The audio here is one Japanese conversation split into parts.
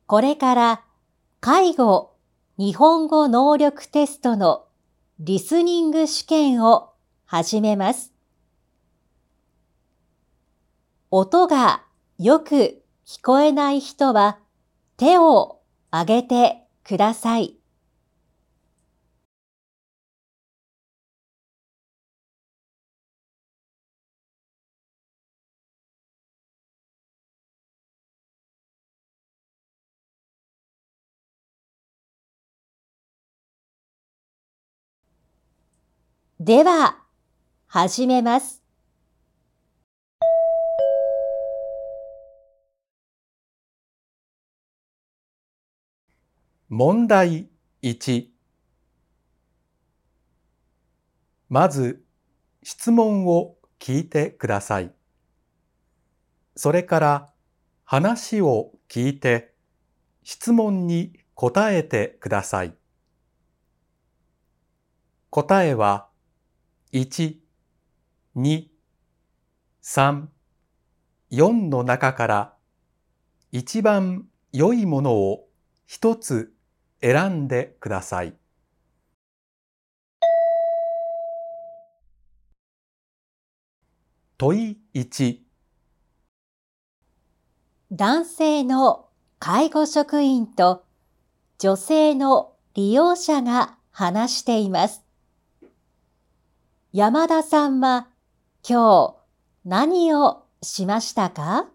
これから介護日本語能力テストのリスニング試験を始めます。音がよく聞こえない人は手を挙げてください。では、始めます。 問題1。まず、質問を聞いてください。それから、話を聞いて、質問に答えてください。答えは、1、2、3、4の中から一番良いものを一つ選んでください。問い1。 男性の介護職員と女性の利用者が話しています。山田さんは今日何をしましたか？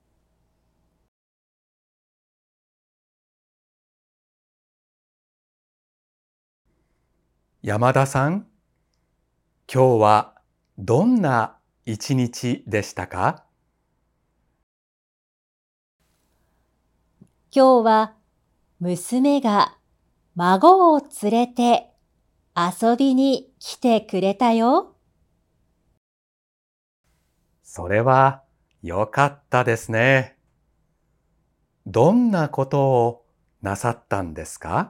山田さん、今日はどんな一日でしたか？ 今日は娘が孫を連れて遊びに来てくれたよ。 それはよかったですね。どんなことをなさったんですか？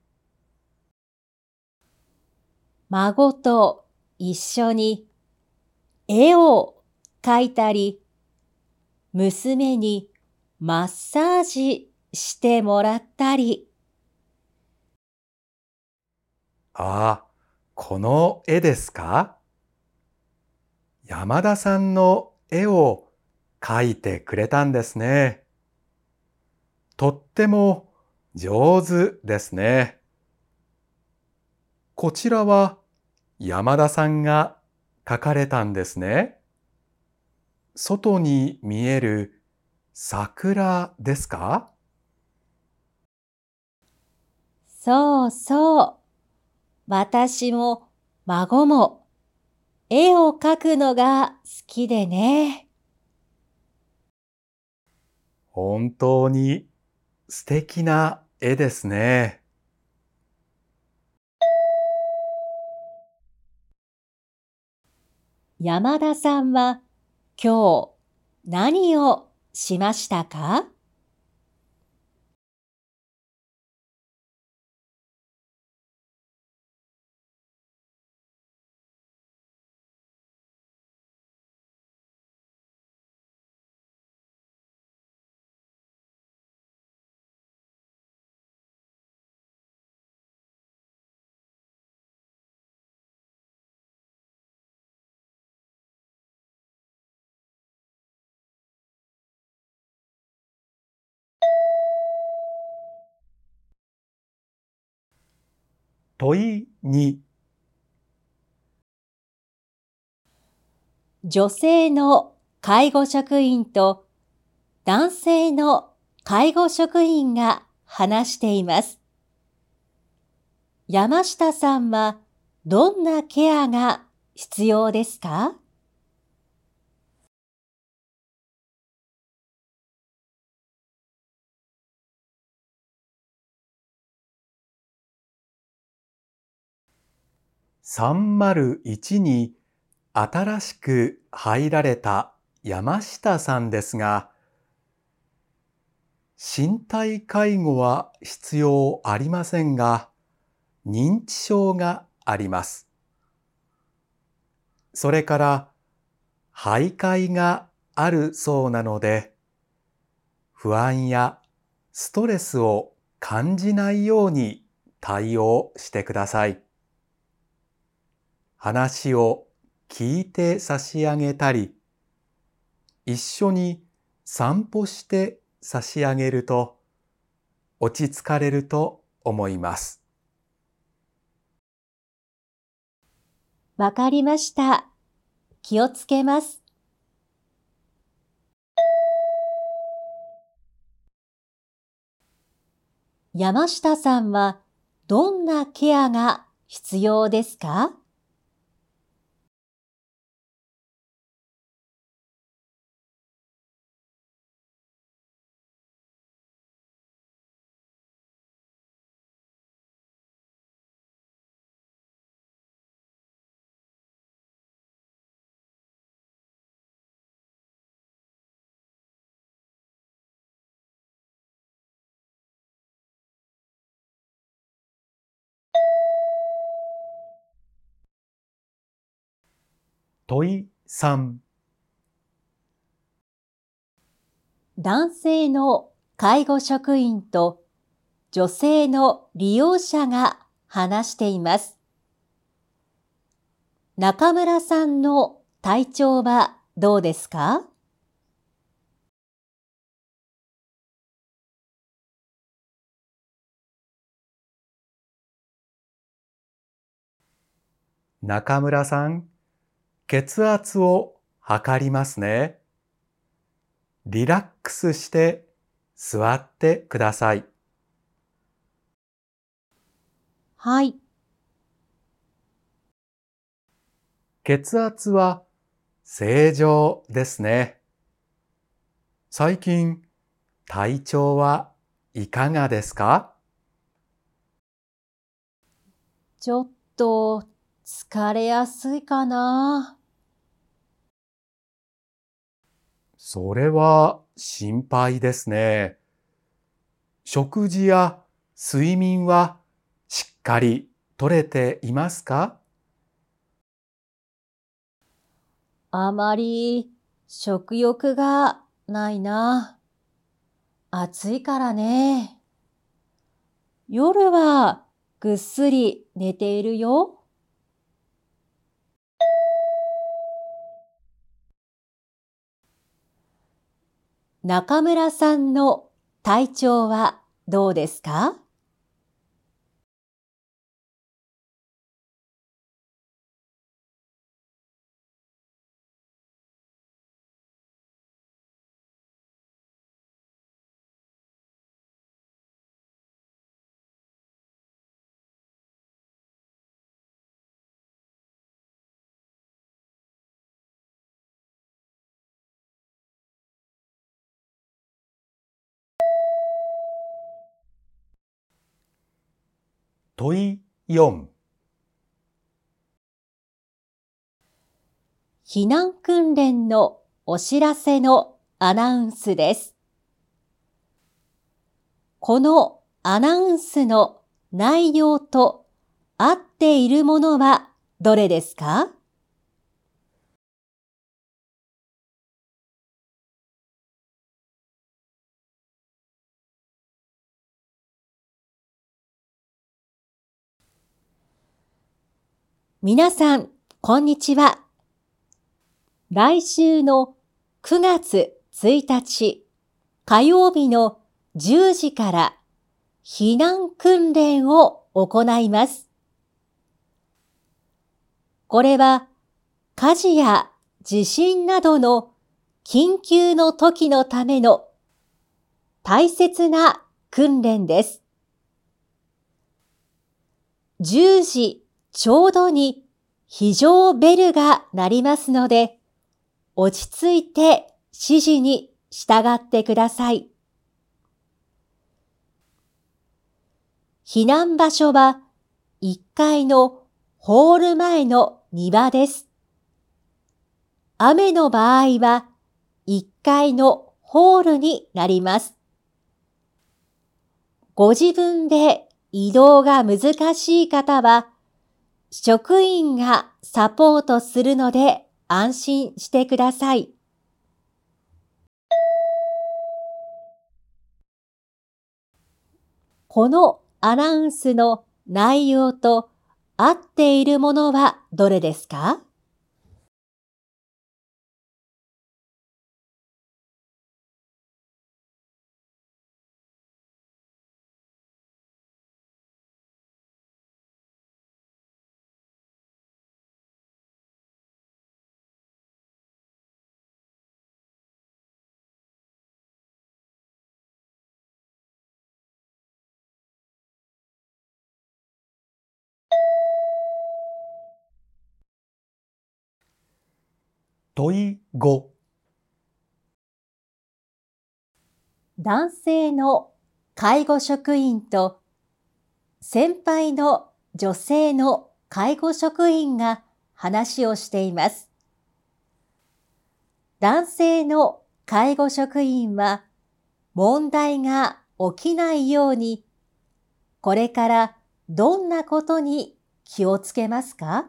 孫と一緒に絵を描いたり、娘にマッサージしてもらったり。 ああ、この絵ですか？山田さんの絵を描いてくれたんですね。とっても上手ですね。こちらは山田さんが描かれたんですね。外に見える桜ですか？ そうそう。私も孫も絵を描くのが好きでね。 本当に素敵な絵ですね。 山田さんは今日何をしましたか？ 問い2。 女性の介護職員と男性の介護職員が話しています。山下さんはどんなケアが必要ですか？ 301に新しく入られた山下さんですが、身体介護は必要ありませんが、認知症があります。それから徘徊があるそうなので、不安やストレスを感じないように対応してください。話を聞いて差し上げたり、一緒に散歩して差し上げると落ち着かれると思います。 わかりました。気をつけます。山下さんはどんなケアが必要ですか？ 問い3。 男性の介護職員と女性の利用者が話しています。中村さんの体調はどうですか？ 中村さん、血圧を測りますね。リラックスして座ってください。 はい。 血圧は正常ですね。最近、体調はいかがですか？ ちょっと疲れやすいかな。 それは心配ですね。食事や睡眠はしっかりとれていますか？ あまり食欲がないな。暑いからね。夜はぐっすり寝ているよ。中村さんの体調はどうですか？ 問い4。 避難訓練のお知らせのアナウンスです。このアナウンスの内容と合っているものはどれですか？皆さん、こんにちは。来週の9月1日火曜日の10時から避難訓練を行います。これは火事や地震などの緊急の時のための大切な訓練です。10時ちょうどに非常ベルが鳴りますので、落ち着いて指示に従ってください。避難場所は1階のホール前の庭です。雨の場合は1階のホールになります。ご自分で移動が難しい方は、職員がサポートするので安心してください。 このアナウンスの内容と合っているものはどれですか？ 問い5。 男性の介護職員と先輩の女性の介護職員が話をしています。男性の介護職員は問題が起きないようにこれからどんなことに気をつけますか？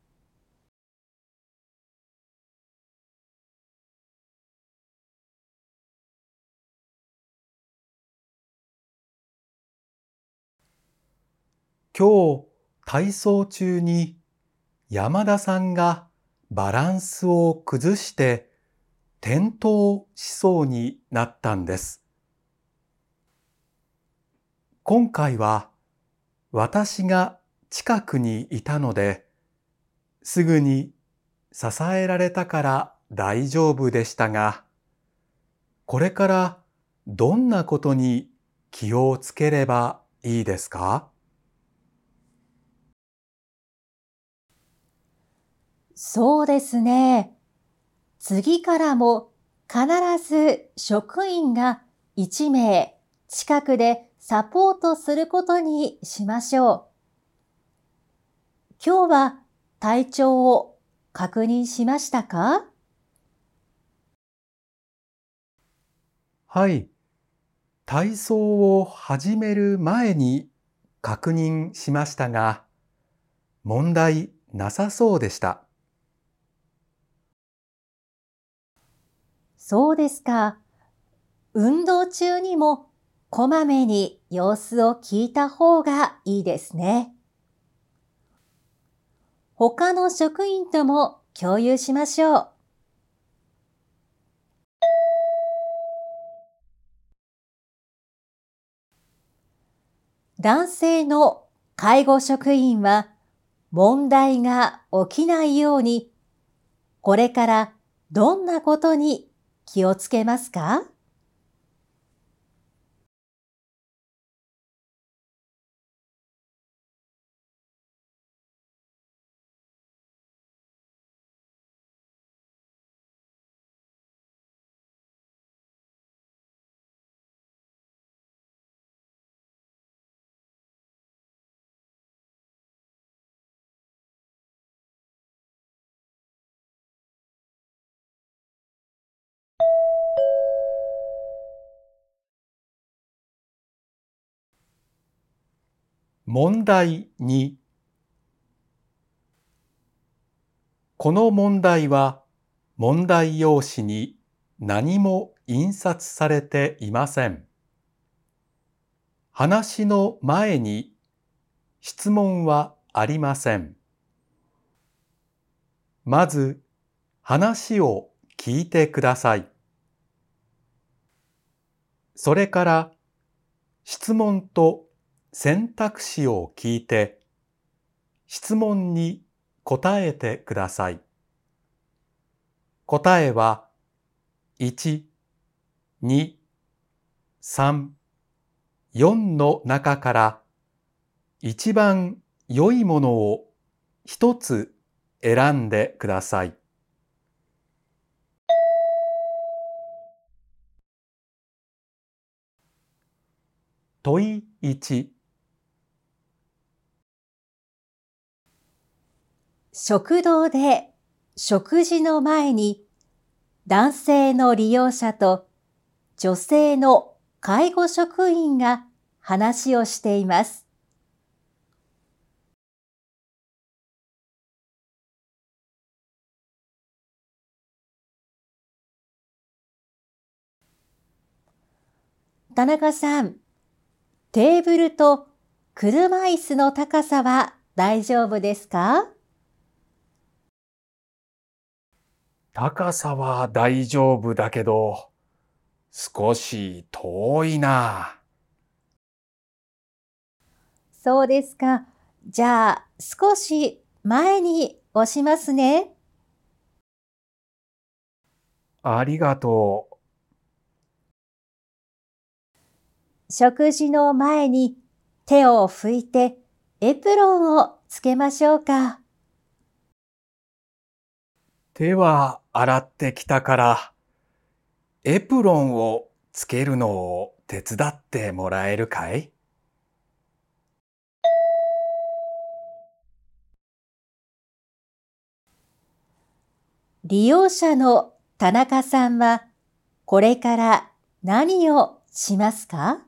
今日、体操中に山田さんがバランスを崩して転倒しそうになったんです。今回は私が近くにいたので、すぐに支えられたから大丈夫でしたが、これからどんなことに気をつければいいですか？ そうですね。次からも必ず職員が1名近くでサポートすることにしましょう。今日は体調を確認しましたか？ はい。体操を始める前に確認しましたが、問題なさそうでした。 そうですか。運動中にもこまめに様子を聞いた方がいいですね。他の職員とも共有しましょう。男性の介護職員は問題が起きないようにこれからどんなことに気をつけますか？ 問題2。この問題は問題用紙に何も印刷されていません。話の前に質問はありません。まず話を聞いてください。それから質問と選択肢を聞いて質問に答えてください。答えは1、2、3、4の中から一番良いものを一つ選んでください。問い1。 食堂で食事の前に男性の利用者と女性の介護職員が話をしています。田中さん、 テーブルと車椅子の高さは大丈夫ですか？ 高さは大丈夫だけど、少し遠いな。 そうですか。じゃあ、少し前に押しますね。 ありがとう。 食事の前に手を拭いてエプロンをつけましょうか。 手は洗ってきたから、エプロンをつけるのを手伝ってもらえるかい？ 利用者の田中さんはこれから何をしますか？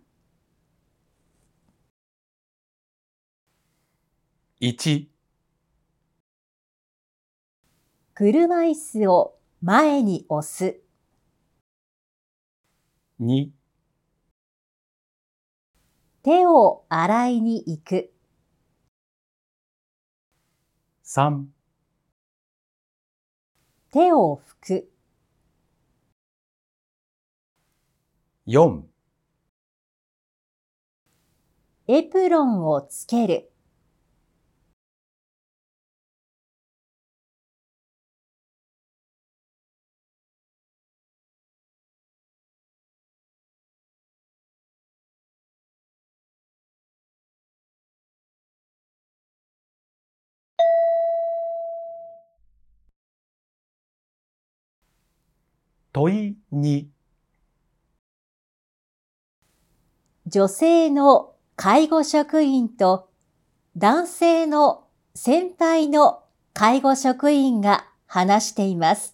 1、 車椅子を前に押す。 2、 手を洗いに行く。 3、 手を拭く。 4、 エプロンをつける。 問い2、 女性の介護職員と男性の先輩の介護職員が話しています。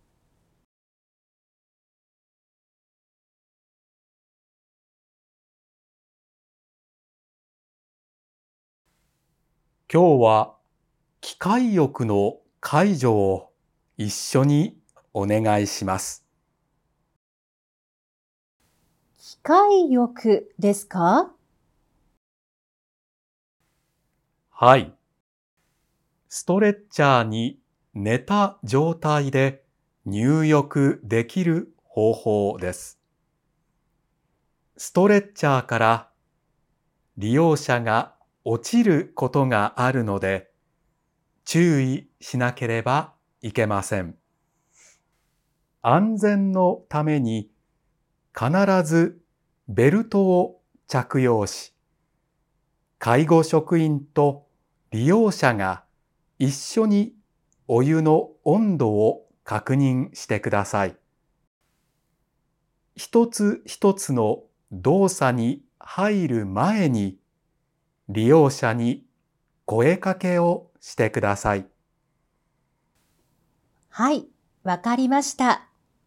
今日は機械浴の介助を一緒にお願いします。 機械浴ですか？ はい。ストレッチャーに寝た状態で入浴できる方法です。ストレッチャーから利用者が落ちることがあるので注意しなければいけません。安全のために必ずベルトを着用し、介護職員と利用者が一緒にお湯の温度を確認してください。一つ一つの動作に入る前に利用者に声かけをしてください。 はい、わかりました。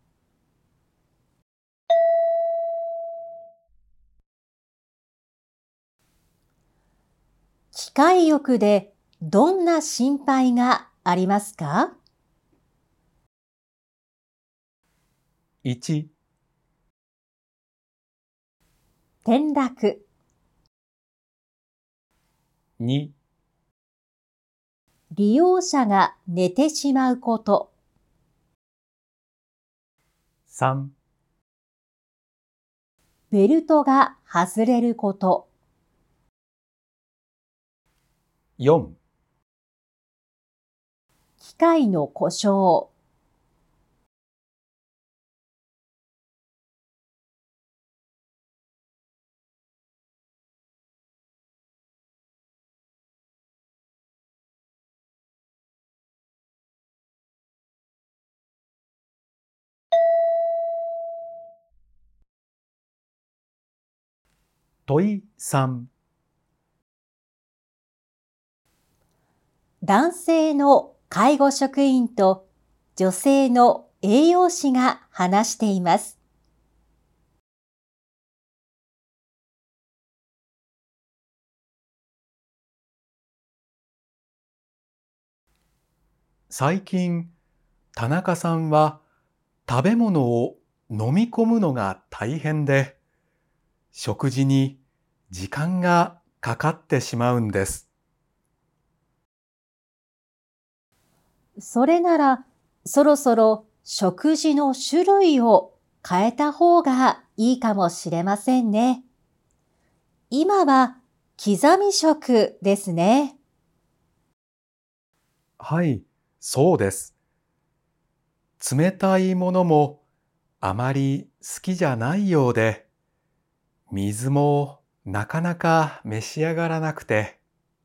機械浴でどんな心配がありますか？ 1、 転落、 2、 利用者が寝てしまうこと、 3、 ベルトが外れること、 4、 機械の故障。 問い3、 男性の介護職員と女性の栄養士が話しています。 最近、田中さんは食べ物を飲み込むのが大変で、食事に時間がかかってしまうんです。 それなら、そろそろ食事の種類を変えた方がいいかもしれませんね。今は刻み食ですね。 はい、そうです。冷たいものもあまり好きじゃないようで、水もなかなか召し上がらなくて。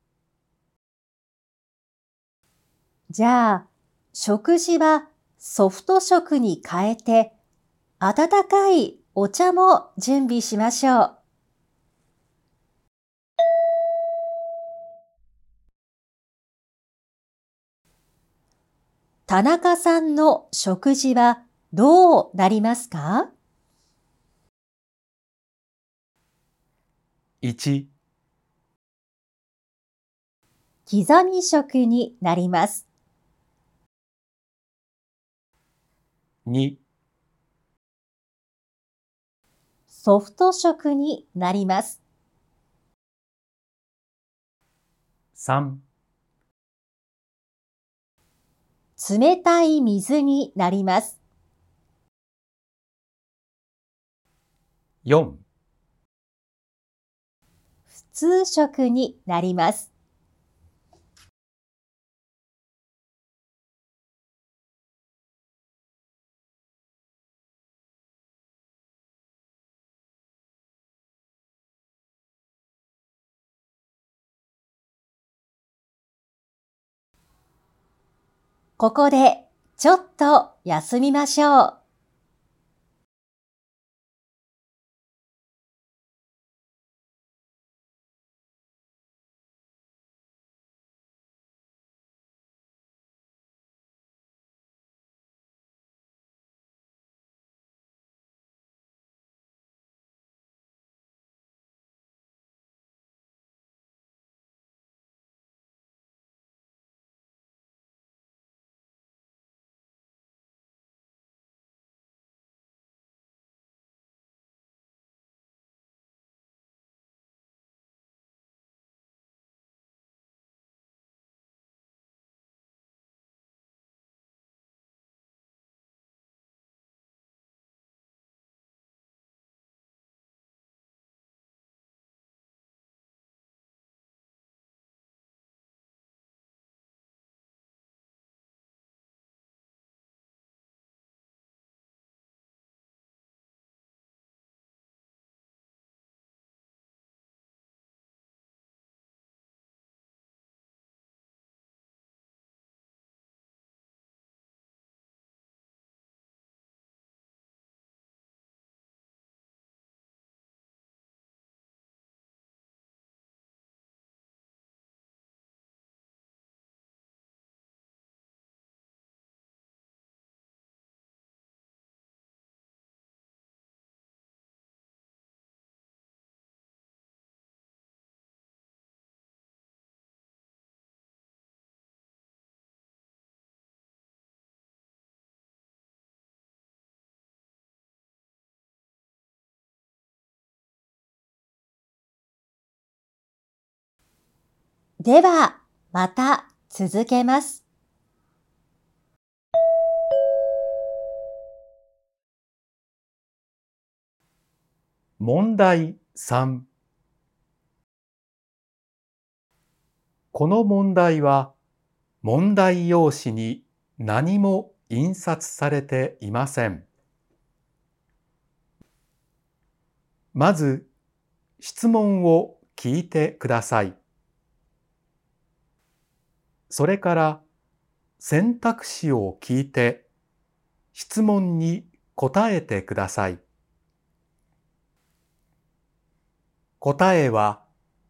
じゃあ、食事はソフト食に変えて、温かいお茶も準備しましょう。田中さんの食事はどうなりますか？ 1、 刻み食になります。 2、 ソフト食になります。 3、 冷たい水になります。 4、 普通食になります。ここでちょっと休みましょう。では、また続けます。 問題3。この問題は問題用紙に何も印刷されていません。まず質問を聞いてください。それから選択肢を聞いて質問に答えてください。答えは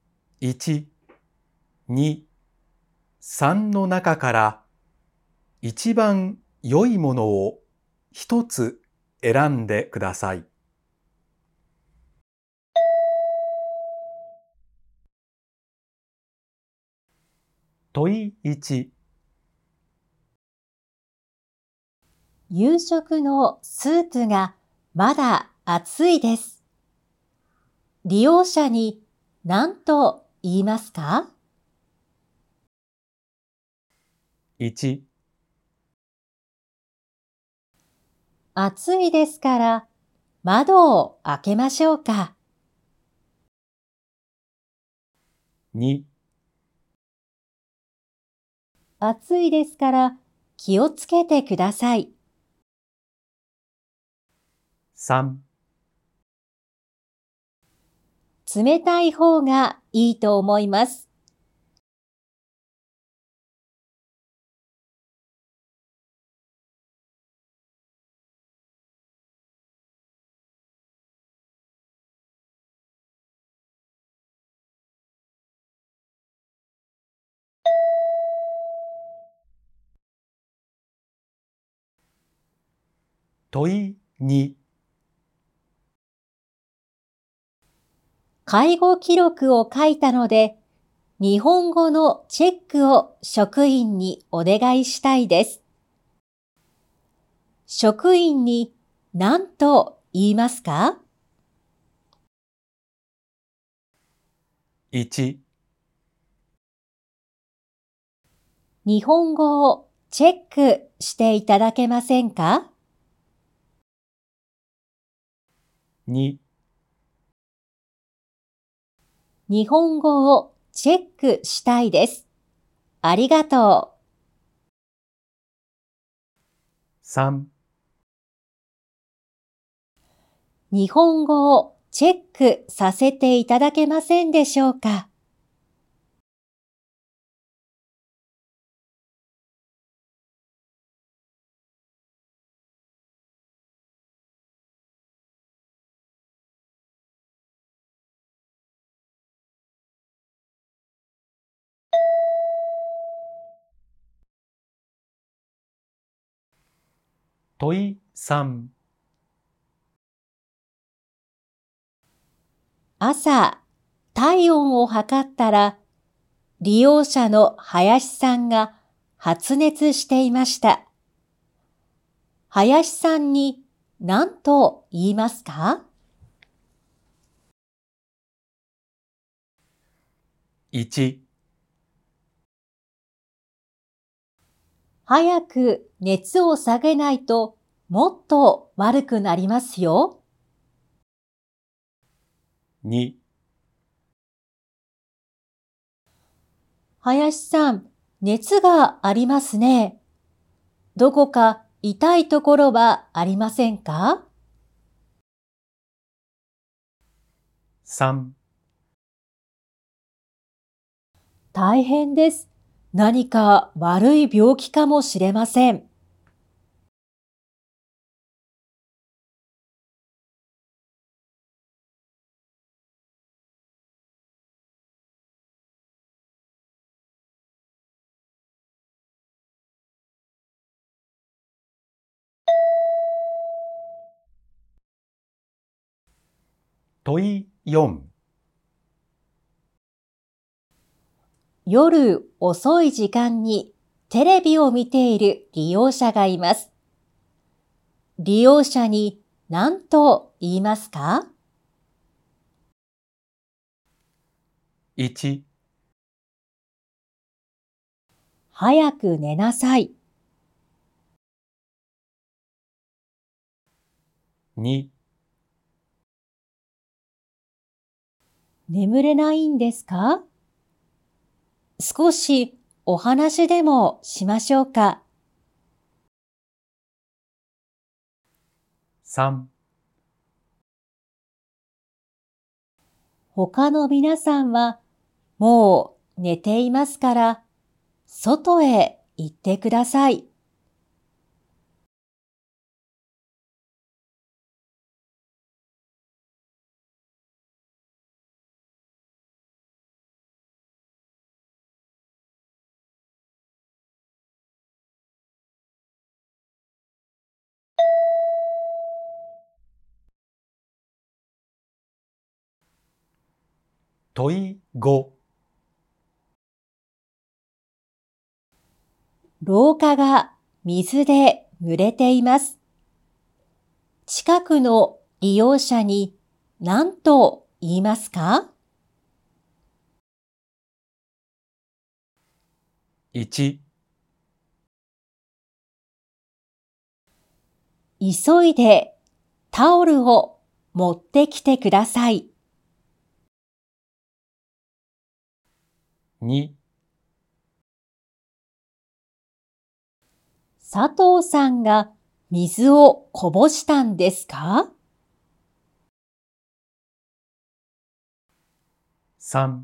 1、2、3の中から一番良いものを一つ選んでください。問い1、 夕食のスープがまだ熱いです。利用者に何と言いますか？ 1、 暑いですから窓を開けましょうか。 2、 暑いですから気をつけてください。 3、 冷たい方がいいと思います。 問い2、 介護記録を書いたので、日本語のチェックを職員にお願いしたいです。職員に何と言いますか？ 1、 日本語をチェックしていただけませんか？ 2、 日本語をチェックしたいです。ありがと 3、 う。日本語をチェックさせていただけませんでしょうか？ 問い3、 朝、体温を測ったら、利用者の林さんが発熱していました。林さんに何と言いますか？ 1、 早く熱を下げないともっと悪くなりますよ。 2、 林さん、熱がありますね。どこか痛いところはありませんか？ 3、 大変です。何か悪い病気かもしれません。 問い4、 夜遅い時間にテレビを見ている利用者がいます。利用者に何と言いますか？ 1、 早く寝なさい。 2、 眠れないんですか？少しお話でもしましょうか。 3、 他の皆さんはもう寝ていますから、外へ行ってください。 問い5、 廊下が水で濡れています。近くの利用者に何と言いますか？ 1、 急いでタオルを持ってきてください。 2、 佐藤さんが水をこぼしたんですか？ 3、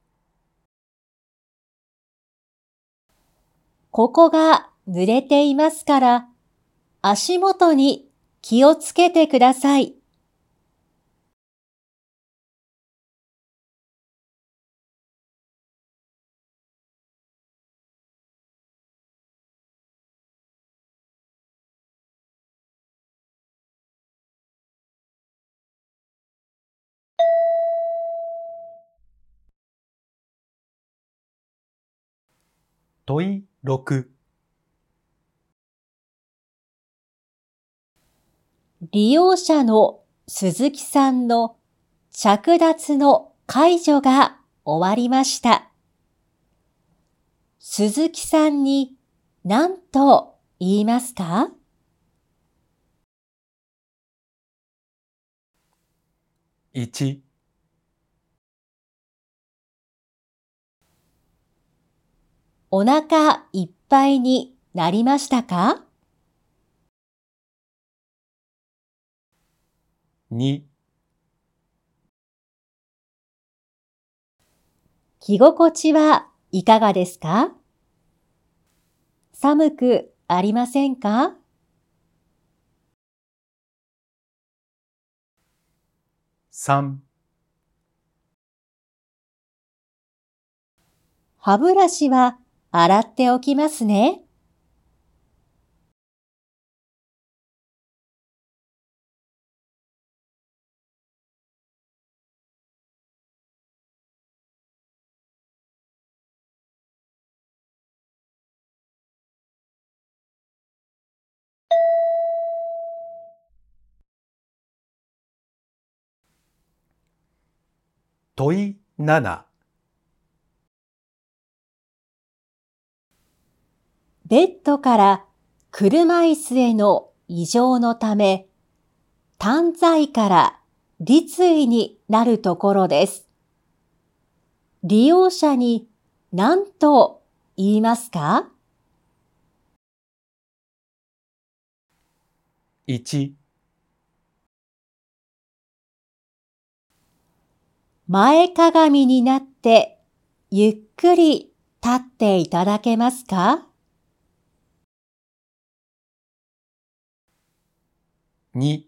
ここが濡れていますから、足元に気をつけてください。 問い6、 利用者の鈴木さんの着脱の解除が終わりました。鈴木さんに何と言いますか？ 1、 お腹いっぱいになりましたか？ 2、 着心地はいかがですか？寒くありませんか？ 3、 歯ブラシは洗っておきますね。 問い7、 ベッドから車椅子への移乗のため、短在から立位になるところです。利用者に何と言いますか？ 1、 前かがみになってゆっくり立っていただけますか？ 2、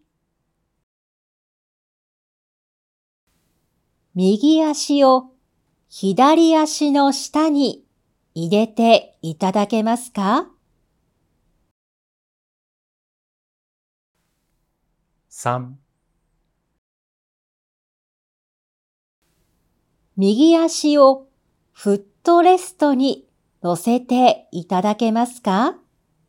右足を左足の下に入れていただけますか？ 3、 右足をフットレストに乗せていただけますか？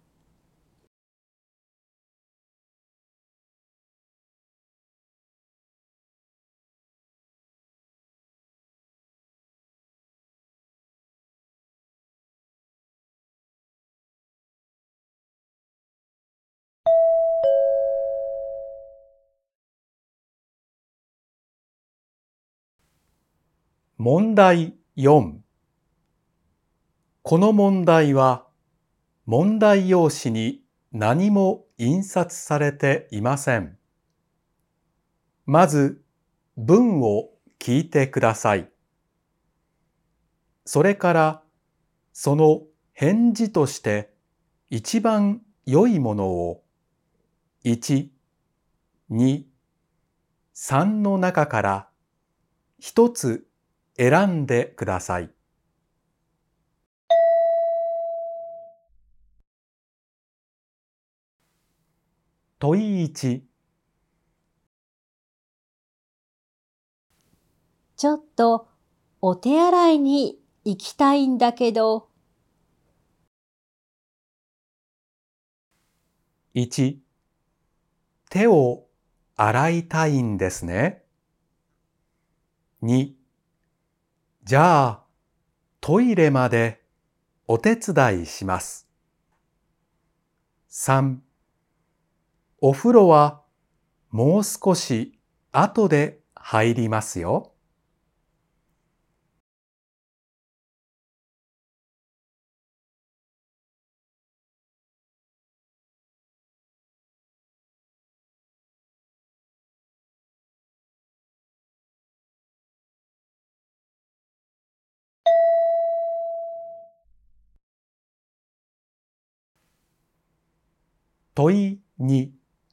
問題4。この問題は問題用紙に何も印刷されていません。まず文を聞いてください。それからその返事として一番良いものを1、2、3の中から一つ選んでください。問い1、 ちょっとお手洗いに行きたいんだけど。 1、手を洗いたいんですね。2、じゃあトイレまでお手伝いします。3、お風呂はもう少し後で入りますよ。問い2、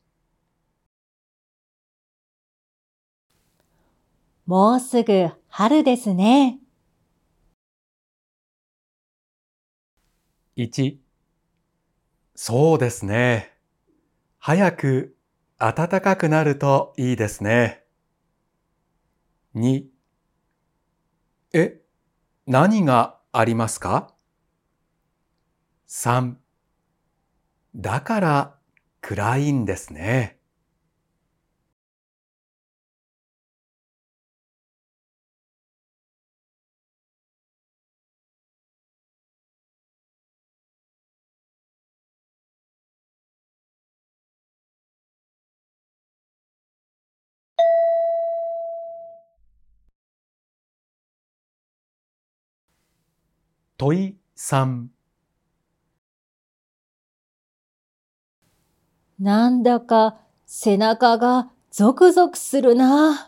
もうすぐ春ですね。 1、そうですね。早く暖かくなるといいですね。2、何がありますか？ 3、だから暗いんですね。問い3、 なんだか背中がゾクゾクするな。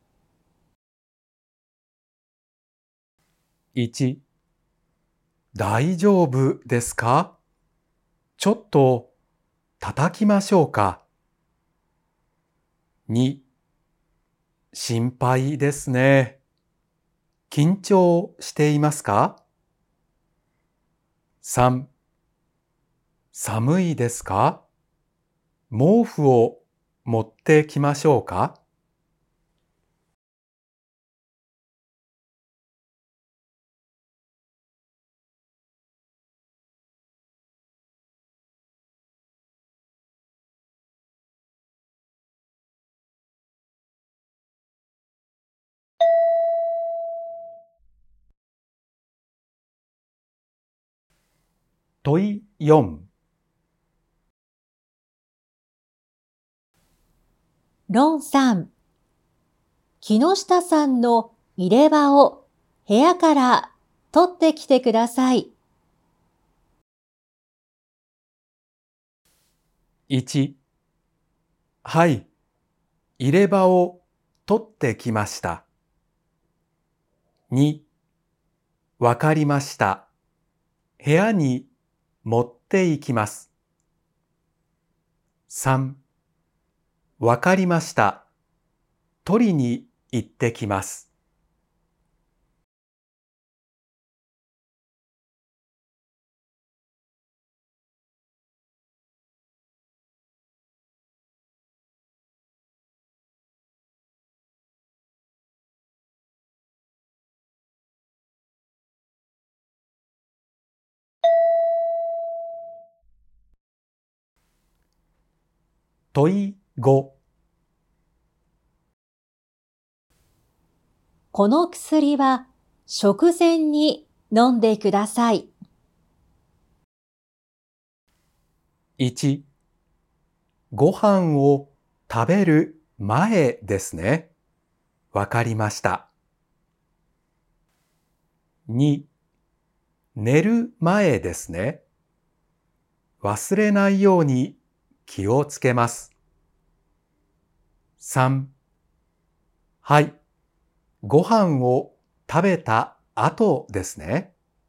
1、大丈夫ですか？ちょっと叩きましょうか。2、心配ですね。緊張していますか？ 3、寒いですか？毛布を持ってきましょうか？問い4、 ロンさん、木下さんの入れ歯を部屋から取ってきてください。 1、はい、入れ歯を取ってきました。2、わかりました。部屋に持って行きます。3、わかりました。取りに行ってきます。問い5、 この薬は食前に飲んでください。 1、ご飯を食べる前ですね。わかりました。2、寝る前ですね。忘れないように気をつけます。3、はい、ご飯を食べた後ですね。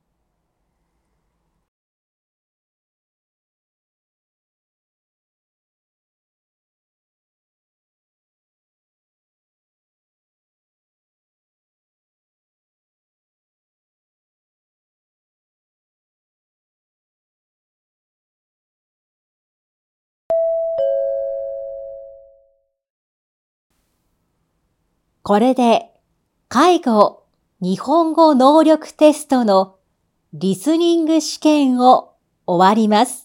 これで介護日本語能力テストのリスニング試験を終わります。